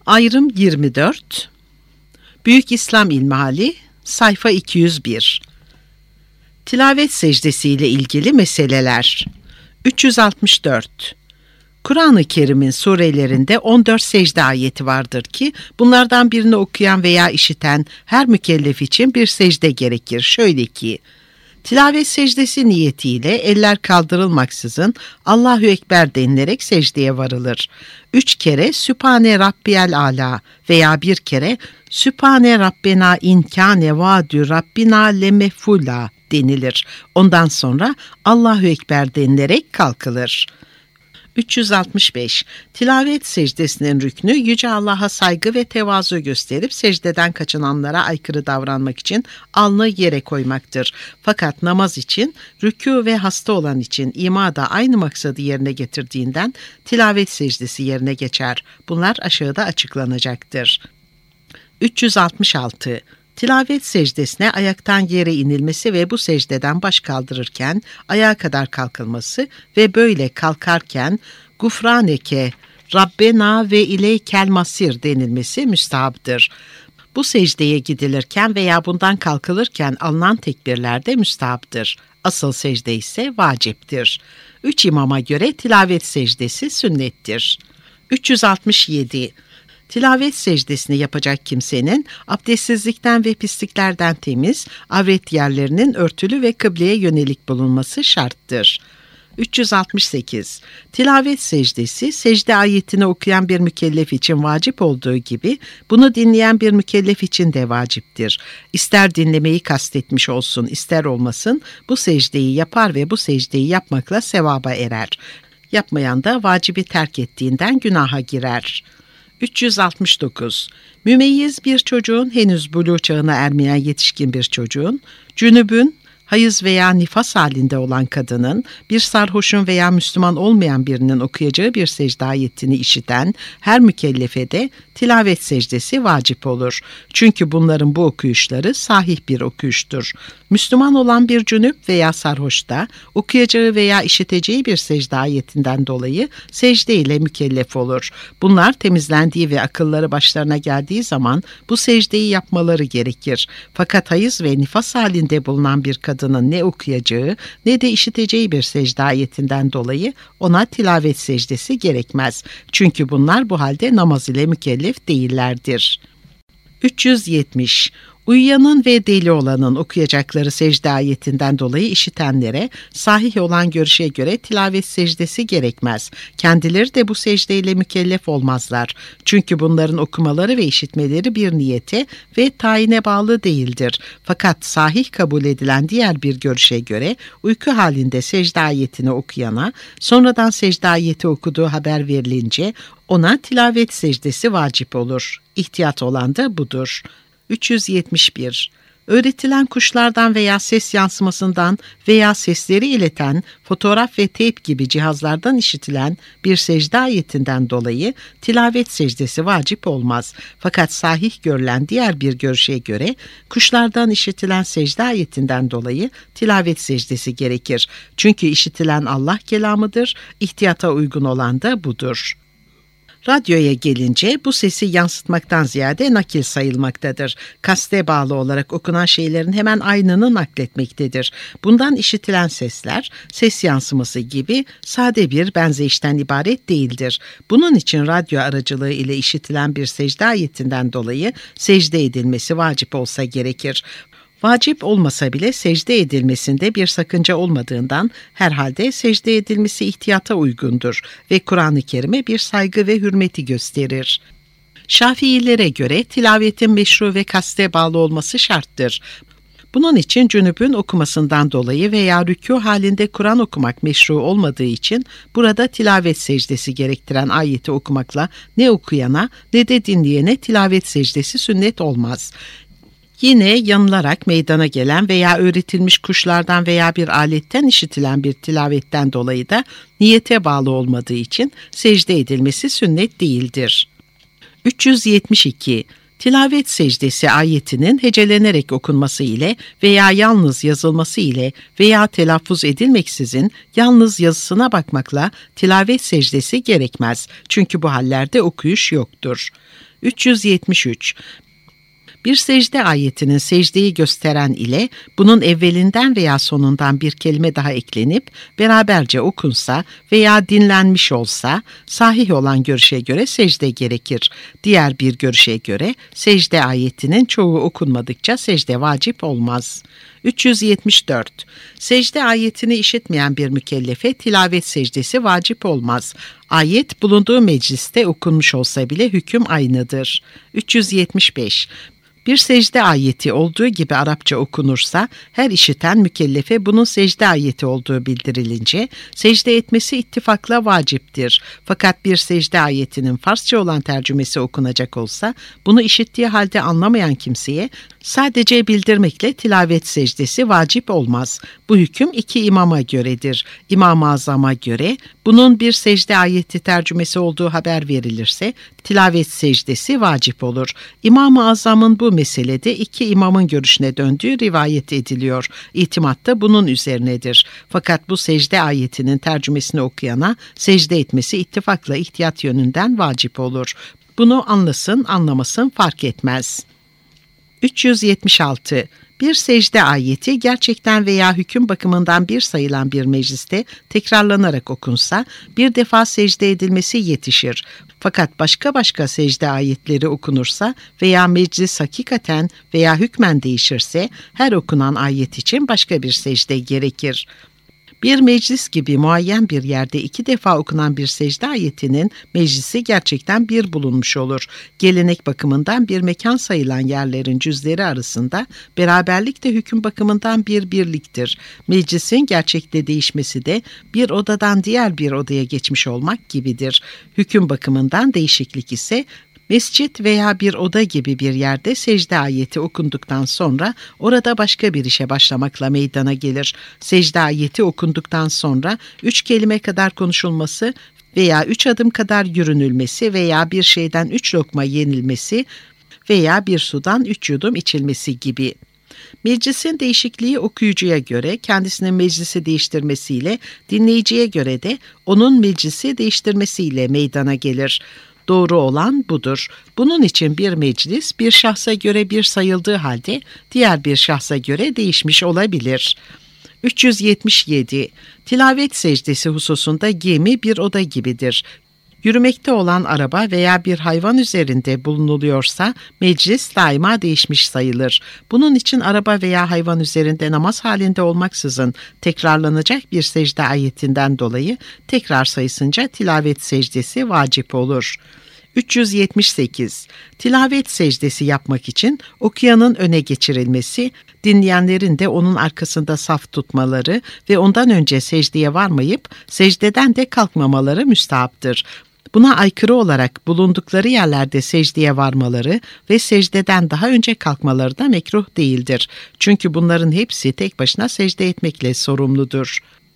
Ayrım 24. Büyük İslam İlmihali, sayfa 201. Tilavet secdesi ile ilgili meseleler. 364. Kur'an-ı Kerim'in surelerinde 14 secde ayeti vardır ki, bunlardan birini okuyan veya işiten her mükellef için bir secde gerekir. Şöyle ki, tilavet secdesi niyetiyle eller kaldırılmaksızın Allahu Ekber denilerek secdeye varılır. 3 kere Sübhane Rabbiyel Ala veya bir kere Sübhane Rabbena inkâne vaadü Rabbina lemefula denilir. Ondan sonra Allahu Ekber denilerek kalkılır. 365. Tilavet secdesinin rüknü Yüce Allah'a saygı ve tevazu gösterip secdeden kaçınanlara aykırı davranmak için alnı yere koymaktır. Fakat namaz için, rükû ve hasta olan için ima da aynı maksadı yerine getirdiğinden tilavet secdesi yerine geçer. Bunlar aşağıda açıklanacaktır. 366. Tilavet secdesine ayaktan yere inilmesi ve bu secdeden baş kaldırırken ayağa kadar kalkılması ve böyle kalkarken gufraneke, Rabbena ve ileykel masir denilmesi müstahaptır. Bu secdeye gidilirken veya bundan kalkılırken alınan tekbirler de müstahaptır. Asıl secde ise vaciptir. 3 imama göre tilavet secdesi sünnettir. 367. Tilavet secdesini yapacak kimsenin abdestsizlikten ve pisliklerden temiz, avret yerlerinin örtülü ve kıbleye yönelik bulunması şarttır. 368. Tilavet secdesi, secde ayetini okuyan bir mükellef için vacip olduğu gibi, bunu dinleyen bir mükellef için de vaciptir. İster dinlemeyi kastetmiş olsun, ister olmasın, bu secdeyi yapar ve bu secdeyi yapmakla sevaba erer. Yapmayan da vacibi terk ettiğinden günaha girer. 369. Mümeyyiz bir çocuğun, henüz buluğ çağına ermeyen yetişkin bir çocuğun, cünübün, hayız veya nifas halinde olan kadının, bir sarhoşun veya Müslüman olmayan birinin okuyacağı bir secde ayetini işiten her mükellefe de tilavet secdesi vacip olur. Çünkü bunların bu okuyuşları sahih bir okuyuştur. Müslüman olan bir cünüp veya sarhoş da okuyacağı veya işiteceği bir secde ayetinden dolayı secde ile mükellef olur. Bunlar temizlendiği ve akılları başlarına geldiği zaman bu secdeyi yapmaları gerekir. Fakat hayız ve nifas halinde bulunan bir kadının ne okuyacağı ne de işiteceği bir secde ayetinden dolayı ona tilavet secdesi gerekmez. Çünkü bunlar bu halde namaz ile mükellef değillerdir. 370. Uyuyanın ve deli olanın okuyacakları secde ayetinden dolayı işitenlere sahih olan görüşe göre tilavet secdesi gerekmez. Kendileri de bu secdeyle mükellef olmazlar. Çünkü bunların okumaları ve işitmeleri bir niyete ve tayine bağlı değildir. Fakat sahih kabul edilen diğer bir görüşe göre uyku halinde secde ayetini okuyana sonradan secde ayeti okuduğu haber verilince ona tilavet secdesi vacip olur. İhtiyat olan da budur. 371. Öğretilen kuşlardan veya ses yansımasından veya sesleri ileten fotoğraf ve teyp gibi cihazlardan işitilen bir secde ayetinden dolayı tilavet secdesi vacip olmaz. Fakat sahih görülen diğer bir görüşe göre kuşlardan işitilen secde ayetinden dolayı tilavet secdesi gerekir. Çünkü işitilen Allah kelamıdır, ihtiyata uygun olan da budur. Radyoya gelince bu sesi yansıtmaktan ziyade nakil sayılmaktadır. Kaste bağlı olarak okunan şeylerin hemen aynını nakletmektedir. Bundan işitilen sesler, ses yansıması gibi sade bir benzeyişten ibaret değildir. Bunun için radyo aracılığı ile işitilen bir secde ayetinden dolayı secde edilmesi vacip olsa gerekir. Vacip olmasa bile secde edilmesinde bir sakınca olmadığından herhalde secde edilmesi ihtiyata uygundur ve Kur'an-ı Kerim'e bir saygı ve hürmeti gösterir. Şafiilere göre tilavetin meşru ve kaste bağlı olması şarttır. Bunun için cünübün okumasından dolayı veya rükû halinde Kur'an okumak meşru olmadığı için burada tilavet secdesi gerektiren ayeti okumakla ne okuyana ne de dinleyene tilavet secdesi sünnet olmaz. Yine yanılarak meydana gelen veya öğretilmiş kuşlardan veya bir aletten işitilen bir tilavetten dolayı da niyete bağlı olmadığı için secde edilmesi sünnet değildir. 372. Tilavet secdesi ayetinin hecelenerek okunması ile veya yalnız yazılması ile veya telaffuz edilmeksizin yalnız yazısına bakmakla tilavet secdesi gerekmez. Çünkü bu hallerde okuyuş yoktur. 373. Bir secde ayetinin secdeyi gösteren ile bunun evvelinden veya sonundan bir kelime daha eklenip beraberce okunsa veya dinlenmiş olsa sahih olan görüşe göre secde gerekir. Diğer bir görüşe göre secde ayetinin çoğu okunmadıkça secde vacip olmaz. 374. Secde ayetini işitmeyen bir mükellefe tilavet secdesi vacip olmaz. Ayet bulunduğu mecliste okunmuş olsa bile hüküm aynıdır. 375. Bir secde ayeti olduğu gibi Arapça okunursa her işiten mükellefe bunun secde ayeti olduğu bildirilince secde etmesi ittifakla vaciptir. Fakat bir secde ayetinin Farsça olan tercümesi okunacak olsa bunu işittiği halde anlamayan kimseye sadece bildirmekle tilavet secdesi vacip olmaz. Bu hüküm iki imama göredir. İmam-ı Azam'a göre bunun bir secde ayeti tercümesi olduğu haber verilirse tilavet secdesi vacip olur. İmam-ı Azam'ın bu meselede iki imamın görüşüne döndüğü rivayet ediliyor. İtimat da bunun üzerinedir. Fakat bu secde ayetinin tercümesini okuyana secde etmesi ittifakla ihtiyat yönünden vacip olur. Bunu anlasın anlamasın fark etmez. 376. Bir secde ayeti gerçekten veya hüküm bakımından bir sayılan bir mecliste tekrarlanarak okunsa bir defa secde edilmesi yetişir. Fakat başka secde ayetleri okunursa veya meclis hakikaten veya hükmen değişirse her okunan ayet için başka bir secde gerekir. Bir meclis gibi muayyen bir yerde iki defa okunan bir secde ayetinin meclisi gerçekten bir bulunmuş olur. Gelenek bakımından bir mekan sayılan yerlerin cüzleri arasında beraberlik de hüküm bakımından bir birliktir. Meclisin gerçekte değişmesi de bir odadan diğer bir odaya geçmiş olmak gibidir. Hüküm bakımından değişiklik ise mescit veya bir oda gibi bir yerde secde ayeti okunduktan sonra orada başka bir işe başlamakla meydana gelir. Secde ayeti okunduktan sonra 3 kelime kadar konuşulması veya 3 adım kadar yürünülmesi veya bir şeyden 3 lokma yenilmesi veya bir sudan 3 yudum içilmesi gibi. Meclisin değişikliği okuyucuya göre kendisinin meclisi değiştirmesiyle, dinleyiciye göre de onun meclisi değiştirmesiyle meydana gelir. Doğru olan budur. Bunun için bir meclis bir şahsa göre bir sayıldığı halde diğer bir şahsa göre değişmiş olabilir. 377. Tilavet secdesi hususunda gemi bir oda gibidir. Yürümekte olan araba veya bir hayvan üzerinde bulunuluyorsa meclis daima değişmiş sayılır. Bunun için araba veya hayvan üzerinde namaz halinde olmaksızın tekrarlanacak bir secde ayetinden dolayı tekrar sayısınca tilavet secdesi vacip olur. 378. Tilavet secdesi yapmak için okuyanın öne geçirilmesi, dinleyenlerin de onun arkasında saf tutmaları ve ondan önce secdeye varmayıp secdeden de kalkmamaları müstahaptır. Buna aykırı olarak bulundukları yerlerde secdeye varmaları ve secdeden daha önce kalkmaları da mekruh değildir. Çünkü bunların hepsi tek başına secde etmekle sorumludur.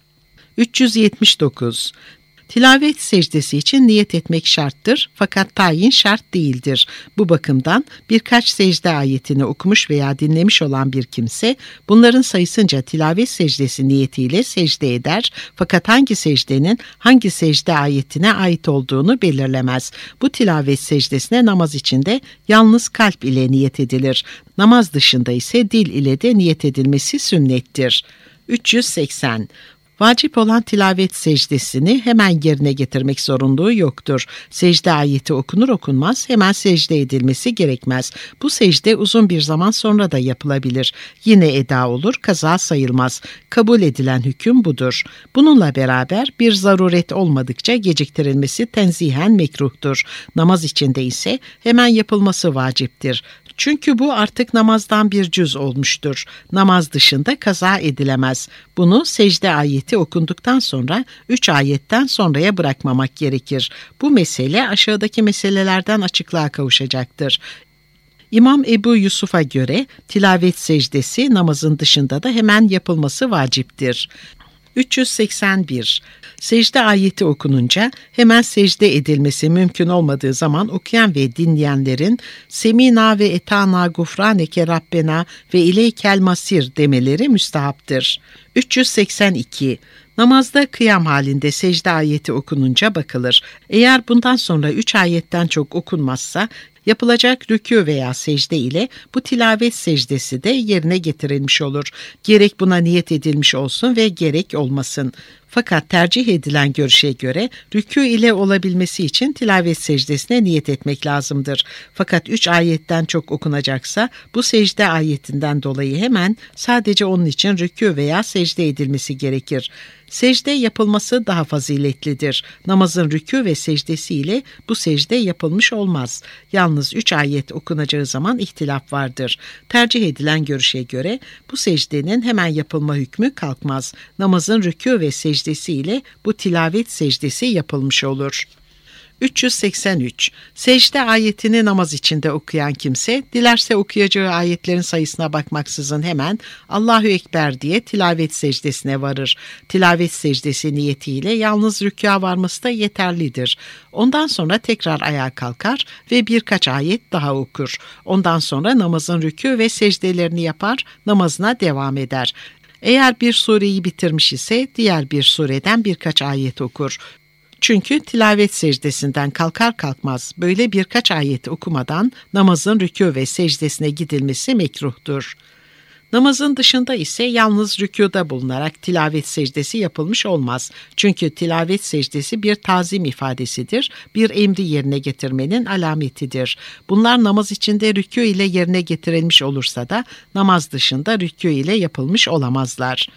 379. Tilavet secdesi için niyet etmek şarttır fakat tayin şart değildir. Bu bakımdan birkaç secde ayetini okumuş veya dinlemiş olan bir kimse bunların sayısınca tilavet secdesi niyetiyle secde eder fakat hangi secdenin hangi secde ayetine ait olduğunu belirlemez. Bu tilavet secdesine namaz içinde yalnız kalp ile niyet edilir. Namaz dışında ise dil ile de niyet edilmesi sünnettir. 380. Vacip olan tilavet secdesini hemen yerine getirmek zorunluluğu yoktur. Secde ayeti okunur okunmaz hemen secde edilmesi gerekmez. Bu secde uzun bir zaman sonra da yapılabilir. Yine eda olur, kaza sayılmaz. Kabul edilen hüküm budur. Bununla beraber bir zaruret olmadıkça geciktirilmesi tenzihen mekruhtur. Namaz içinde ise hemen yapılması vaciptir. Çünkü bu artık namazdan bir cüz olmuştur. Namaz dışında kaza edilemez. Bunu secde ayeti okunduktan sonra 3 ayetten sonraya bırakmamak gerekir. Bu mesele aşağıdaki meselelerden açıklığa kavuşacaktır. İmam Ebu Yusuf'a göre tilavet secdesi namazın dışında da hemen yapılması vaciptir. 381. Secde ayeti okununca hemen secde edilmesi mümkün olmadığı zaman okuyan ve dinleyenlerin Semina ve etana gufraneke Rabbena ve ileykel masir demeleri müstahaptır. 382. Namazda kıyam halinde secde ayeti okununca bakılır. Eğer bundan sonra 3 ayetten çok okunmazsa yapılacak rükû veya secde ile bu tilavet secdesi de yerine getirilmiş olur. Gerek buna niyet edilmiş olsun ve gerek olmasın. Fakat tercih edilen görüşe göre rükû ile olabilmesi için tilavet secdesine niyet etmek lazımdır. Fakat 3 ayetten çok okunacaksa bu secde ayetinden dolayı hemen sadece onun için rükû veya secde edilmesi gerekir. Secde yapılması daha faziletlidir. Namazın rükû ve secdesi ile bu secde yapılmış olmaz. Yalnız 3 ayet okunacağı zaman ihtilaf vardır. Tercih edilen görüşe göre bu secdenin hemen yapılma hükmü kalkmaz. Namazın rükû ve secdesi ile bu tilavet secdesi yapılmış olur. 383. Secde ayetini namaz içinde okuyan kimse, dilerse okuyacağı ayetlerin sayısına bakmaksızın hemen Allahu Ekber diye tilavet secdesine varır. Tilavet secdesi niyetiyle yalnız rükûa varması da yeterlidir. Ondan sonra tekrar ayağa kalkar ve birkaç ayet daha okur. Ondan sonra namazın rükû ve secdelerini yapar, namazına devam eder. Eğer bir sureyi bitirmiş ise diğer bir sureden birkaç ayet okur. Çünkü tilavet secdesinden kalkar kalkmaz böyle birkaç ayet okumadan namazın rükû ve secdesine gidilmesi mekruhtur. Namazın dışında ise yalnız rükûda bulunarak tilavet secdesi yapılmış olmaz. Çünkü tilavet secdesi bir tazim ifadesidir, bir emri yerine getirmenin alametidir. Bunlar namaz içinde rükû ile yerine getirilmiş olursa da namaz dışında rükû ile yapılmış olamazlar.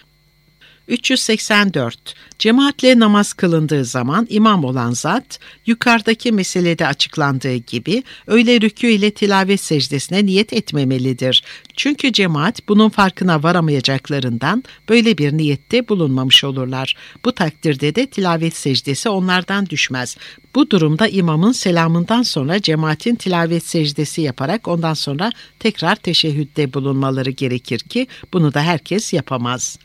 384. Cemaatle namaz kılındığı zaman imam olan zat, yukarıdaki meselede açıklandığı gibi öyle rükû ile tilavet secdesine niyet etmemelidir. Çünkü cemaat bunun farkına varamayacaklarından böyle bir niyette bulunmamış olurlar. Bu takdirde de tilavet secdesi onlardan düşmez. Bu durumda imamın selamından sonra cemaatin tilavet secdesi yaparak ondan sonra tekrar teşehhütte bulunmaları gerekir ki bunu da herkes yapamaz.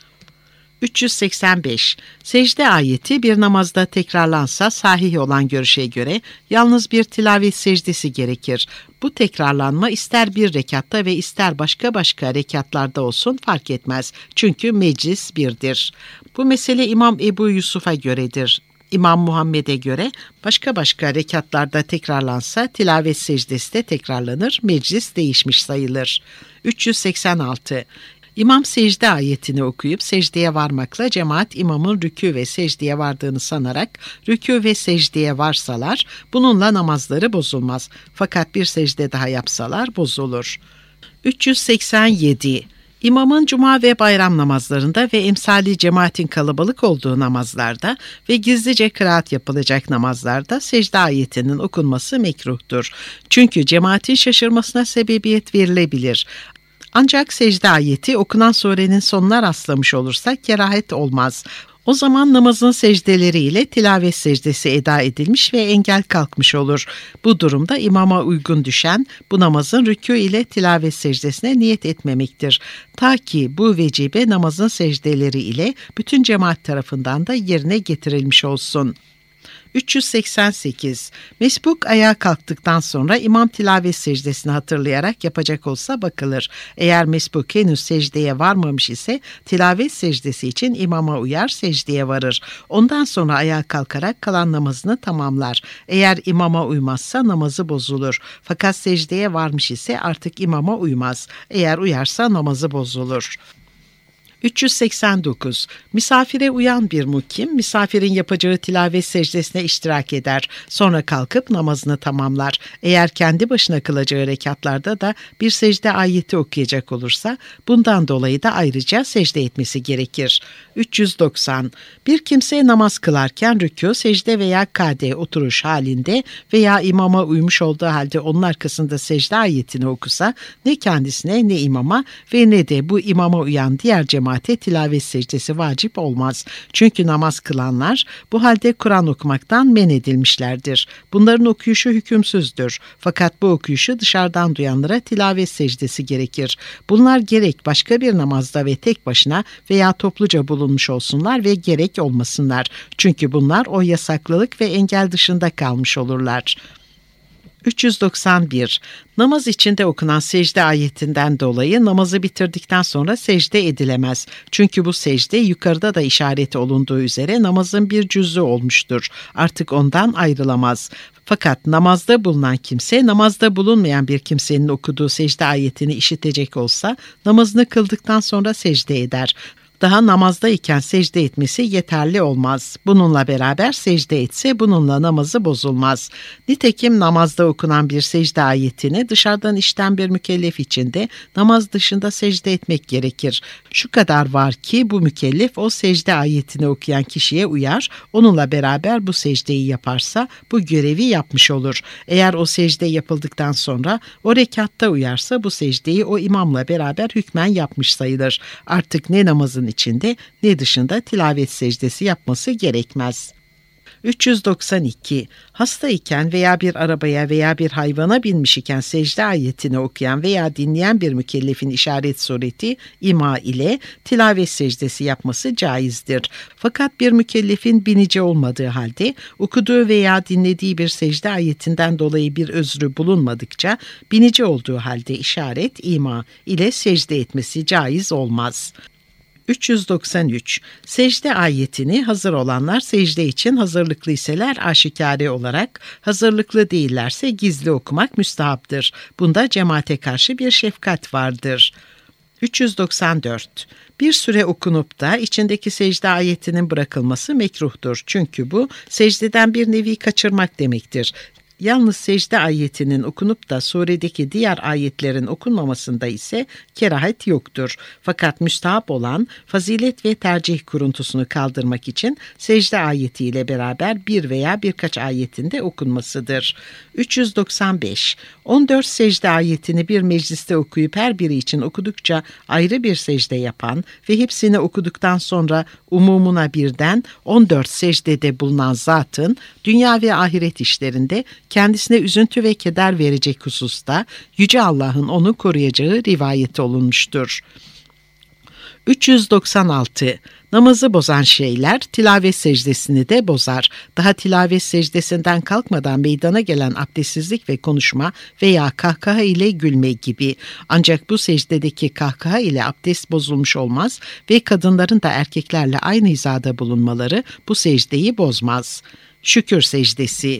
385. Secde ayeti bir namazda tekrarlansa sahih olan görüşe göre yalnız bir tilavet secdesi gerekir. Bu tekrarlanma ister bir rekatta ve ister başka rekatlarda olsun fark etmez. Çünkü meclis birdir. Bu mesele İmam Ebu Yusuf'a göredir. İmam Muhammed'e göre başka rekatlarda tekrarlansa tilavet secdesi de tekrarlanır, meclis değişmiş sayılır. 386. İmam secde ayetini okuyup secdeye varmakla cemaat imamın rükû ve secdeye vardığını sanarak rükû ve secdeye varsalar bununla namazları bozulmaz. Fakat bir secde daha yapsalar bozulur. 387. İmamın cuma ve bayram namazlarında ve emsali cemaatin kalabalık olduğu namazlarda ve gizlice kıraat yapılacak namazlarda secde ayetinin okunması mekruhtur. Çünkü cemaatin şaşırmasına sebebiyet verilebilir. Ancak secde ayeti okunan surenin sonuna rastlamış olursa kerahet olmaz. O zaman namazın secdeleriyle tilavet secdesi eda edilmiş ve engel kalkmış olur. Bu durumda imama uygun düşen bu namazın rükû ile tilavet secdesine niyet etmemektir. Ta ki bu vecibe namazın secdeleri ile bütün cemaat tarafından da yerine getirilmiş olsun. 388. Mesbuk ayağa kalktıktan sonra imam tilavet secdesini hatırlayarak yapacak olsa bakılır. Eğer mesbuk henüz secdeye varmamış ise tilavet secdesi için imama uyar, secdeye varır. Ondan sonra ayağa kalkarak kalan namazını tamamlar. Eğer imama uymazsa namazı bozulur. Fakat secdeye varmış ise artık imama uymaz. Eğer uyarsa namazı bozulur. 389. Misafire uyan bir mukim, misafirin yapacağı tilavet secdesine iştirak eder. Sonra kalkıp namazını tamamlar. Eğer kendi başına kılacağı rekatlarda da bir secde ayeti okuyacak olursa, bundan dolayı da ayrıca secde etmesi gerekir. 390. Bir kimse namaz kılarken rükû, secde veya kade oturuş halinde veya imama uymuş olduğu halde onun arkasında secde ayetini okusa, ne kendisine ne imama ve ne de bu imama uyan diğer cemaate tilavet secdesi vacip olmaz. Çünkü namaz kılanlar bu halde Kur'an okumaktan men edilmişlerdir. Bunların okuyuşu hükümsüzdür. Fakat bu okuyuşu dışarıdan duyanlara tilavet secdesi gerekir. Bunlar gerek başka bir namazda ve tek başına veya topluca bulunmuş olsunlar ve gerek olmasınlar. Çünkü bunlar o yasaklılık ve engel dışında kalmış olurlar. 391. Namaz içinde okunan secde ayetinden dolayı namazı bitirdikten sonra secde edilemez. Çünkü bu secde yukarıda da işareti olunduğu üzere namazın bir cüz'ü olmuştur. Artık ondan ayrılamaz. Fakat namazda bulunan kimse, namazda bulunmayan bir kimsenin okuduğu secde ayetini işitecek olsa, namazını kıldıktan sonra secde eder. Daha namazdayken secde etmesi yeterli olmaz. Bununla beraber secde etse bununla namazı bozulmaz. Nitekim namazda okunan bir secde ayetini dışarıdan işiten bir mükellef için de namaz dışında secde etmek gerekir. Şu kadar var ki bu mükellef o secde ayetini okuyan kişiye uyar, onunla beraber bu secdeyi yaparsa bu görevi yapmış olur. Eğer o secde yapıldıktan sonra o rekatta uyarsa bu secdeyi o imamla beraber hükmen yapmış sayılır. Artık ne namazın içinde ne dışında tilavet secdesi yapması gerekmez. 392. Hasta iken veya bir arabaya veya bir hayvana binmiş iken secde ayetini okuyan veya dinleyen bir mükellefin işaret sureti ima ile tilavet secdesi yapması caizdir. Fakat bir mükellefin binici olmadığı halde okuduğu veya dinlediği bir secde ayetinden dolayı bir özrü bulunmadıkça binici olduğu halde işaret ima ile secde etmesi caiz olmaz. 393. Secde ayetini hazır olanlar secde için hazırlıklı iseler aşikare olarak, hazırlıklı değillerse gizli okumak müstahaptır. Bunda cemaate karşı bir şefkat vardır. 394. Bir süre okunup da içindeki secde ayetinin bırakılması mekruhtur. Çünkü bu secdeden bir nevi kaçırmak demektir. Yalnız secde ayetinin okunup da suredeki diğer ayetlerin okunmamasında ise kerahet yoktur. Fakat müstahap olan fazilet ve tercih kuruntusunu kaldırmak için secde ayetiyle beraber bir veya birkaç ayetinde okunmasıdır. 395. 14 secde ayetini bir mecliste okuyup her biri için okudukça ayrı bir secde yapan ve hepsini okuduktan sonra umumuna birden 14 secdede bulunan zatın dünya ve ahiret işlerinde kendisine üzüntü ve keder verecek hususta Yüce Allah'ın onu koruyacağı rivayet olunmuştur. 396. Namazı bozan şeyler tilavet secdesini de bozar. Daha tilavet secdesinden kalkmadan meydana gelen abdestsizlik ve konuşma veya kahkaha ile gülme gibi. Ancak bu secdedeki kahkaha ile abdest bozulmuş olmaz ve kadınların da erkeklerle aynı hizada bulunmaları bu secdeyi bozmaz. Şükür secdesi.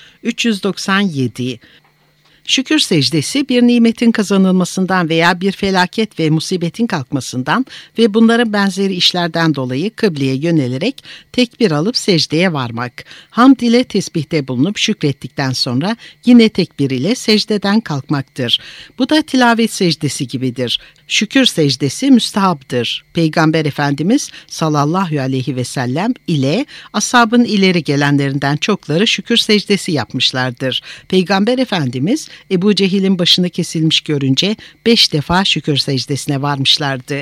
397. Şükür secdesi bir nimetin kazanılmasından veya bir felaket ve musibetin kalkmasından ve bunların benzeri işlerden dolayı kıbleye yönelerek tekbir alıp secdeye varmak. Hamd ile tesbihte bulunup şükrettikten sonra yine tekbir ile secdeden kalkmaktır. Bu da tilavet secdesi gibidir. Şükür secdesi müstahaptır. Peygamber Efendimiz sallallahu aleyhi ve sellem ile ashabın ileri gelenlerinden çokları şükür secdesi yapmışlardır. Peygamber Efendimiz Ebu Cehil'in başını kesilmiş görünce 5 defa şükür secdesine varmışlardı.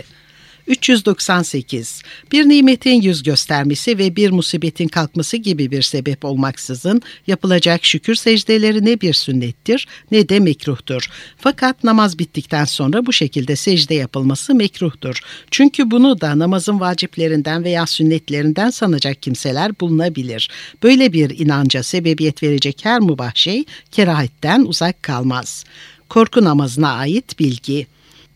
398. Bir nimetin yüz göstermesi ve bir musibetin kalkması gibi bir sebep olmaksızın yapılacak şükür secdeleri ne bir sünnettir ne de mekruhtur. Fakat namaz bittikten sonra bu şekilde secde yapılması mekruhtur. Çünkü bunu da namazın vaciplerinden veya sünnetlerinden sanacak kimseler bulunabilir. Böyle bir inanca sebebiyet verecek her mübah şey kerahetten uzak kalmaz. Korku namazına ait bilgi.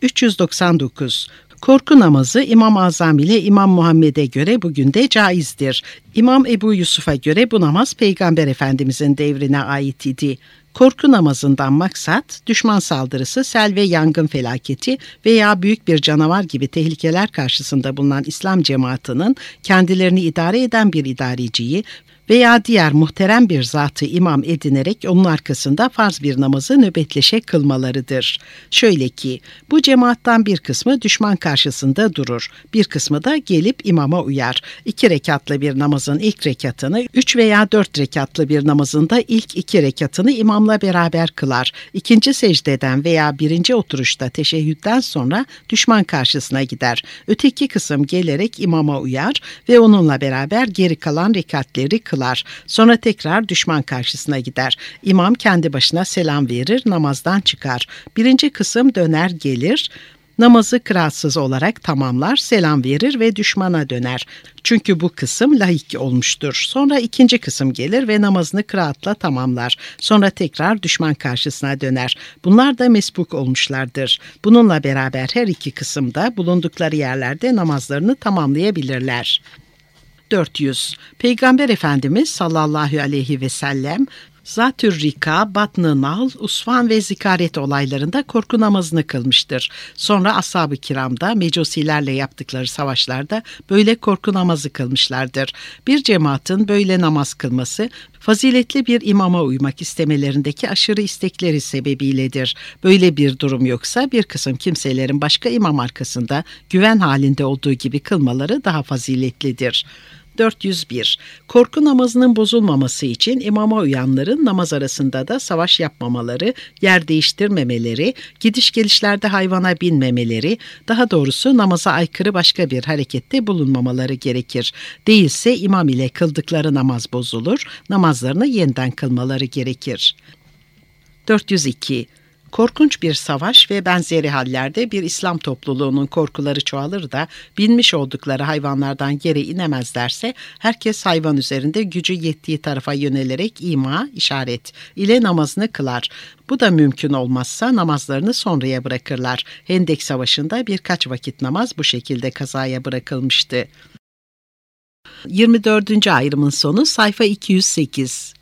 399. Korku namazı İmam-ı Azam ile İmam Muhammed'e göre bugün de caizdir. İmam Ebu Yusuf'a göre bu namaz Peygamber Efendimizin devrine ait idi. Korku namazından maksat, düşman saldırısı, sel ve yangın felaketi veya büyük bir canavar gibi tehlikeler karşısında bulunan İslam cemaatinin kendilerini idare eden bir idareciyi veya diğer muhterem bir zatı imam edinerek onun arkasında farz bir namazı nöbetleşe kılmalarıdır. Şöyle ki, bu cemaattan bir kısmı düşman karşısında durur, bir kısmı da gelip imama uyar. 2 rekatlı bir namazın ilk rekatını, 3 veya 4 rekatlı bir namazın da ilk 2 rekatını imamla beraber kılar. İkinci secdeden veya birinci oturuşta teşehhütten sonra düşman karşısına gider. Öteki kısım gelerek imama uyar ve onunla beraber geri kalan rekatleri kılar. Sonra tekrar düşman karşısına gider. İmam kendi başına selam verir, namazdan çıkar. Birinci kısım döner gelir, Namazı kıraatsız olarak tamamlar, selam verir ve düşmana döner. Çünkü bu kısım laik olmuştur. Sonra ikinci kısım gelir ve namazını kıraatla tamamlar. Sonra tekrar düşman karşısına döner. Bunlar da mesbuk olmuşlardır. Bununla beraber her iki kısımda bulundukları yerlerde namazlarını tamamlayabilirler. 400. Peygamber Efendimiz sallallahu aleyhi ve sellem Zatür Rika, Batn-ı Nahl, Usfan ve Zikaret olaylarında korku namazını kılmıştır. Sonra ashab-ı kiramda mecusilerle yaptıkları savaşlarda böyle korku namazı kılmışlardır. Bir cemaatin böyle namaz kılması, faziletli bir imama uymak istemelerindeki aşırı istekleri sebebiyledir. Böyle bir durum yoksa bir kısım kimselerin başka imam arkasında güven halinde olduğu gibi kılmaları daha faziletlidir. 401. Korku namazının bozulmaması için imama uyanların namaz arasında da savaş yapmamaları, yer değiştirmemeleri, gidiş gelişlerde hayvana binmemeleri, daha doğrusu namaza aykırı başka bir harekette bulunmamaları gerekir. Değilse imam ile kıldıkları namaz bozulur, namazlarını yeniden kılmaları gerekir. 402. Korkunç bir savaş ve benzeri hallerde bir İslam topluluğunun korkuları çoğalır da binmiş oldukları hayvanlardan yere inemezlerse herkes hayvan üzerinde gücü yettiği tarafa yönelerek ima, işaret ile namazını kılar. Bu da mümkün olmazsa namazlarını sonraya bırakırlar. Hendek Savaşı'nda birkaç vakit namaz bu şekilde kazaya bırakılmıştı. 24. ayrımın sonu sayfa 208.